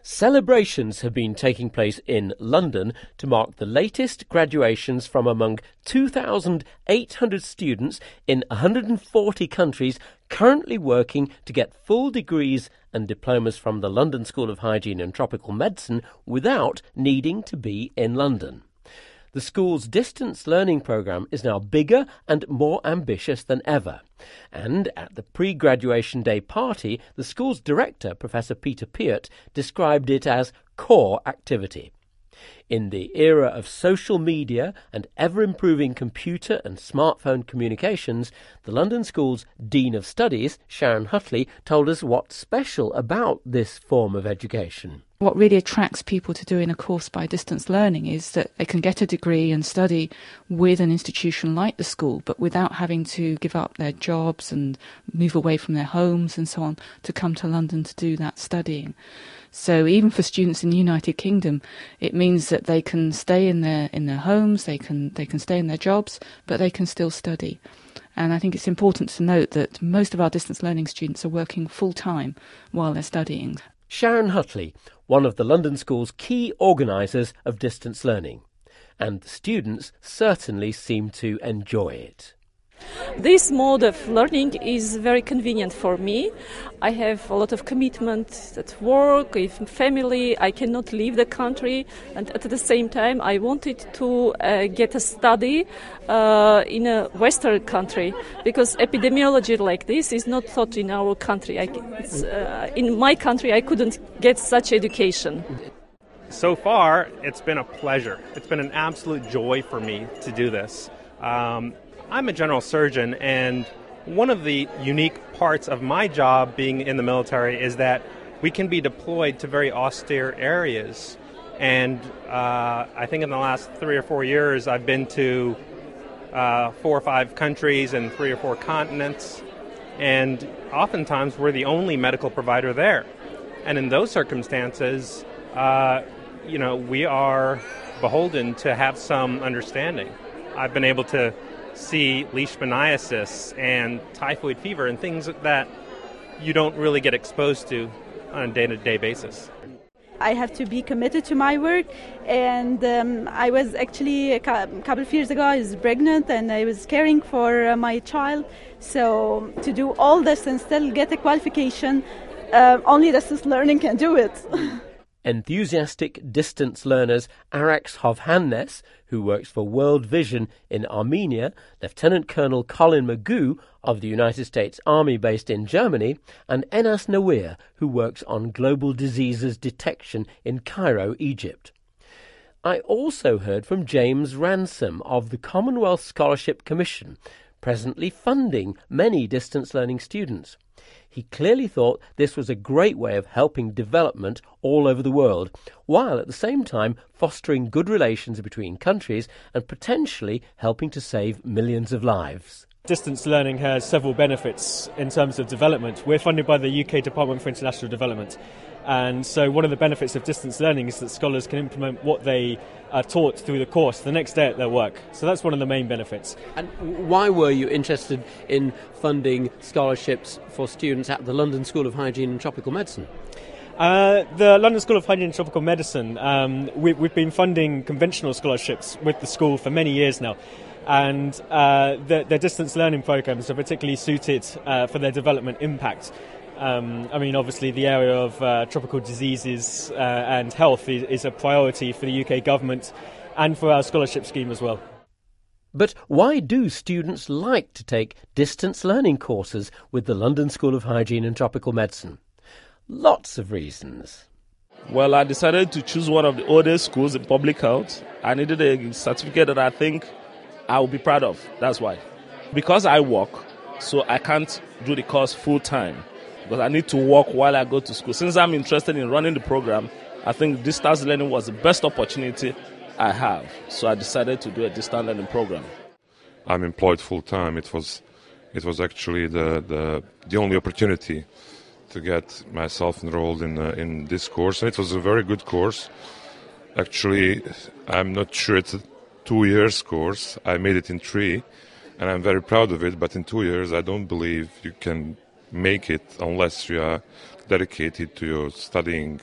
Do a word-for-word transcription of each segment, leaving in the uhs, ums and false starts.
Celebrations have been taking place in London to mark the latest graduations from among two thousand eight hundred students in one hundred forty countries currently working to get full degrees and diplomas from the London School of Hygiene and Tropical Medicine without needing to be in London. The school's distance learning programme is now bigger and more ambitious than ever. And at the pre-graduation day party, the school's director, Professor Peter Peart, described it as core activity. In the era of social media and ever-improving computer and smartphone communications, the London School's Dean of Studies, Sharon Hutley, told us what's special about this form of education. What really attracts people to doing a course by distance learning is that they can get a degree and study with an institution like the school, but without having to give up their jobs and move away from their homes and so on to come to London to do that studying. So even for students in the United Kingdom, it means that they can stay in their in their homes, they can they can stay in their jobs, but they can still study. And I think it's important to note that most of our distance learning students are working full-time while they're studying. Sharon Hutley, one of the London School's key organisers of distance learning. And the students certainly seem to enjoy it. This mode of learning is very convenient for me. I have a lot of commitment at work, with family. I cannot leave the country, and at the same time I wanted to uh, get a study uh, in a Western country, because epidemiology like this is not taught in our country. I, it's, uh, in my country I couldn't get such education. So far, it's been a pleasure. It's been an absolute joy for me to do this. Um, I'm a general surgeon, and one of the unique parts of my job being in the military is that we can be deployed to very austere areas. And uh, I think in the last three or four years, I've been to uh, four or five countries and three or four continents, and oftentimes we're the only medical provider there. And in those circumstances, uh, you know, we are beholden to have some understanding. I've been able to see leishmaniasis and typhoid fever and things that you don't really get exposed to on a day-to-day basis. I have to be committed to my work, and um, I was actually a couple of years ago I was pregnant and I was caring for uh, my child, so to do all this and still get a qualification, uh, only distance learning can do it. Enthusiastic distance learners Arax Hovhannes, who works for World Vision in Armenia, Lieutenant Colonel Colin Magoo of the United States Army based in Germany, and Enas Nawir, who works on global diseases detection in Cairo, Egypt. I also heard from James Ransom of the Commonwealth Scholarship Commission, presently funding many distance learning students. He clearly thought this was a great way of helping development all over the world, while at the same time fostering good relations between countries and potentially helping to save millions of lives. Distance learning has several benefits in terms of development. We're funded by the U K Department for International Development. And so one of the benefits of distance learning is that scholars can implement what they are taught through the course the next day at their work. So that's one of the main benefits. And why were you interested in funding scholarships for students at the London School of Hygiene and Tropical Medicine? Uh, the London School of Hygiene and Tropical Medicine, um, we, we've been funding conventional scholarships with the school for many years now. And uh, the, their distance learning programs are particularly suited uh, for their development impact. Um, I mean, obviously, the area of uh, tropical diseases uh, and health is, is a priority for the U K government and for our scholarship scheme as well. But why do students like to take distance learning courses with the London School of Hygiene and Tropical Medicine? Lots of reasons. Well, I decided to choose one of the oldest schools in public health. I needed a certificate that I think I will be proud of. That's why. Because I work, so I can't do the course full time. Because I need to work while I go to school. Since I'm interested in running the program, I think distance learning was the best opportunity I have. So I decided to do a distance learning program. I'm employed full time. It was, it was actually the, the the only opportunity to get myself enrolled in uh, in this course. And it was a very good course. Actually, I'm not sure it's a two years course. I made it in three, and I'm very proud of it. But in two years, I don't believe you can make it unless you are dedicated to your studying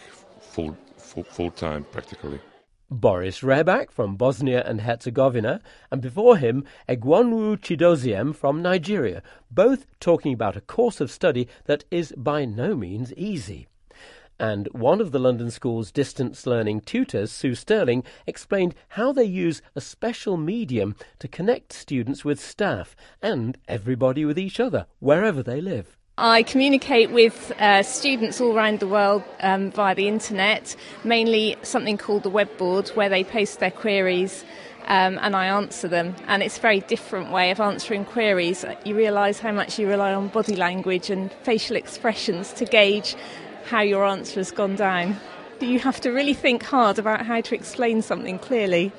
full, full, full time practically. Boris Rebak from Bosnia and Herzegovina, and before him Egwonwu Chidoziem from Nigeria, both talking about a course of study that is by no means easy. And one of the London School's distance learning tutors, Sue Sterling, explained how they use a special medium to connect students with staff and everybody with each other, wherever they live. I communicate with uh, students all around the world um, via the internet, mainly something called the web board, where they post their queries um, and I answer them. And it's a very different way of answering queries. You realise how much you rely on body language and facial expressions to gauge how your answer has gone down. You have to really think hard about how to explain something clearly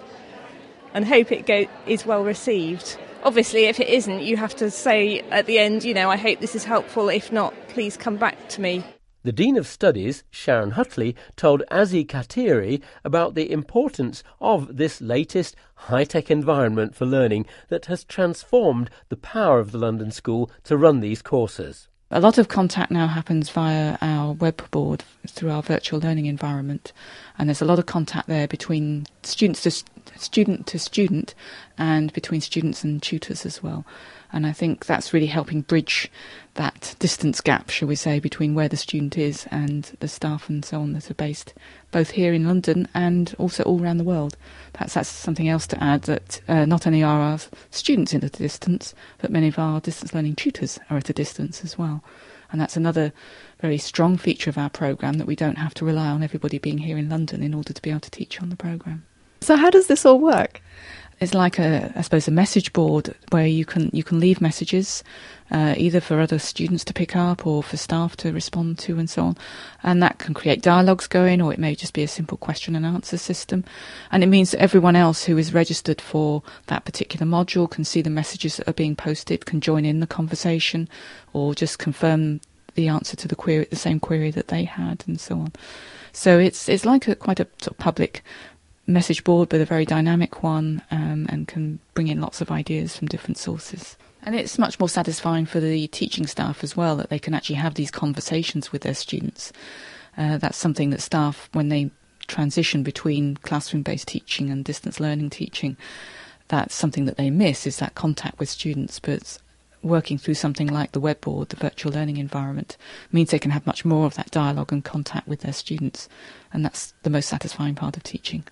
and hope it go- is well received. Obviously, if it isn't, you have to say at the end, you know, I hope this is helpful. If not, please come back to me. The Dean of Studies, Sharon Hutley, told Azi Katiri about the importance of this latest high-tech environment for learning that has transformed the power of the London School to run these courses. A lot of contact now happens via our web board through our virtual learning environment, and there's a lot of contact there between students to student to student and between students and tutors as well. And I think that's really helping bridge that distance gap, shall we say, between where the student is and the staff and so on that are based both here in London and also all around the world. Perhaps that's something else to add, that uh, not only are our students at a distance, but many of our distance learning tutors are at a distance as well. And that's another very strong feature of our programme, that we don't have to rely on everybody being here in London in order to be able to teach on the programme. So how does this all work? It's like a, I suppose, a message board where you can you can leave messages, uh, either for other students to pick up or for staff to respond to and so on. And that can create dialogues going, or it may just be a simple question and answer system. And it means that everyone else who is registered for that particular module can see the messages that are being posted, can join in the conversation, or just confirm the answer to the query, the same query that they had, and so on. So it's it's like a quite a sort of public message board, but a very dynamic one, um, and can bring in lots of ideas from different sources. And it's much more satisfying for the teaching staff as well, that they can actually have these conversations with their students. Uh, that's something that staff, when they transition between classroom-based teaching and distance learning teaching, that's something that they miss, is that contact with students. But working through something like the web board, the virtual learning environment, means they can have much more of that dialogue and contact with their students. And that's the most satisfying part of teaching.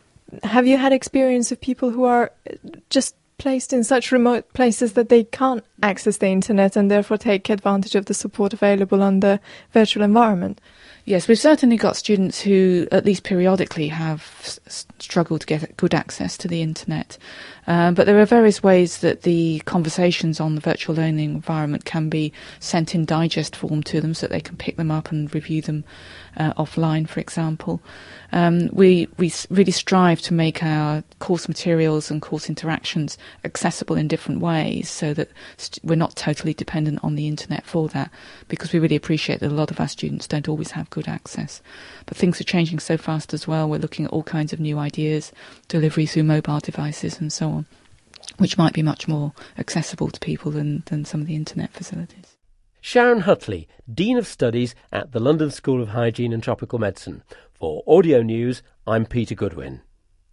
Have you had experience of people who are just placed in such remote places that they can't access the internet and therefore take advantage of the support available on the virtual environment? Yes, we've certainly got students who, at least periodically, have s- struggled to get good access to the internet. Um, but there are various ways that the conversations on the virtual learning environment can be sent in digest form to them, so that they can pick them up and review them uh, offline, for example. Um, we we really strive to make our course materials and course interactions accessible in different ways, so that st- we're not totally dependent on the internet for that, because we really appreciate that a lot of our students don't always have good access. But things are changing so fast as well. We're looking at all kinds of new ideas, delivery through mobile devices and so on, which might be much more accessible to people than, than some of the internet facilities. Sharon Hutley, Dean of Studies at the London School of Hygiene and Tropical Medicine. For Audio News, I'm Peter Goodwin.